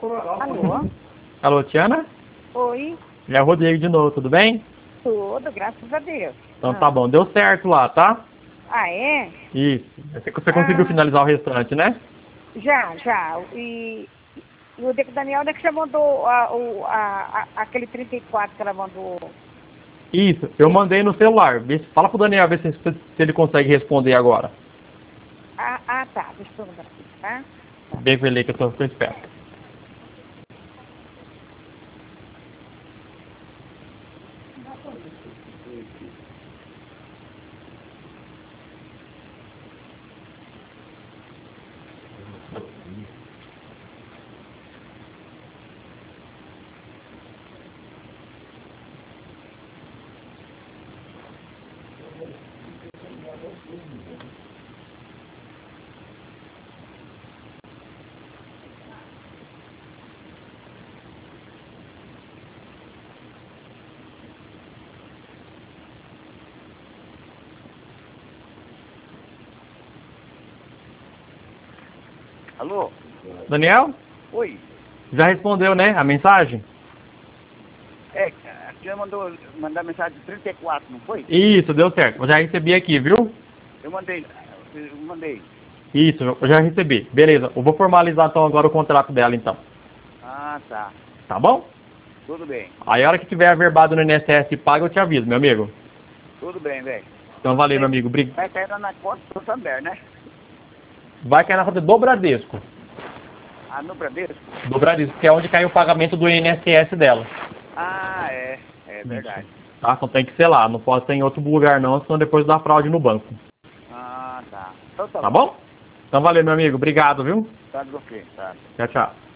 Alô? Alô, Tiana? Oi? É o Rodrigo de novo, tudo bem? Tudo, graças a Deus. Então tá bom, deu certo lá, tá? Ah, é? Isso. Você conseguiu finalizar o restante, né? Já. E o Daniel, onde é que você mandou aquele 34 que ela mandou? Isso, eu mandei no celular. Fala pro Daniel ver se ele consegue responder agora. Tá. Deixa eu mandar aqui, tá? Bem com ele que eu tô esperto. Alô? Daniel? Oi. Já respondeu, né, a mensagem? É, a senhora mandar mensagem de 34, não foi? Isso, deu certo. Eu já recebi aqui, viu? Eu mandei. Isso, eu já recebi. Beleza, eu vou formalizar então agora o contrato dela, então. Ah, tá. Tá bom? Tudo bem. Aí a hora que tiver averbado no INSS e paga, eu te aviso, meu amigo. Tudo bem, velho. Então valeu, meu amigo. Vai cair na conta do Santander, né? Vai cair na conta do Bradesco. Ah, no Bradesco? Do Bradesco, que é onde caiu o pagamento do INSS dela. Ah, é. É verdade. Tá? Então tem que ser lá. Não pode ser em outro lugar não, senão depois dá fraude no banco. Ah, tá. Então Tá bom? Então valeu, meu amigo. Obrigado, viu? Tá, ok. Tá. Tchau, tchau.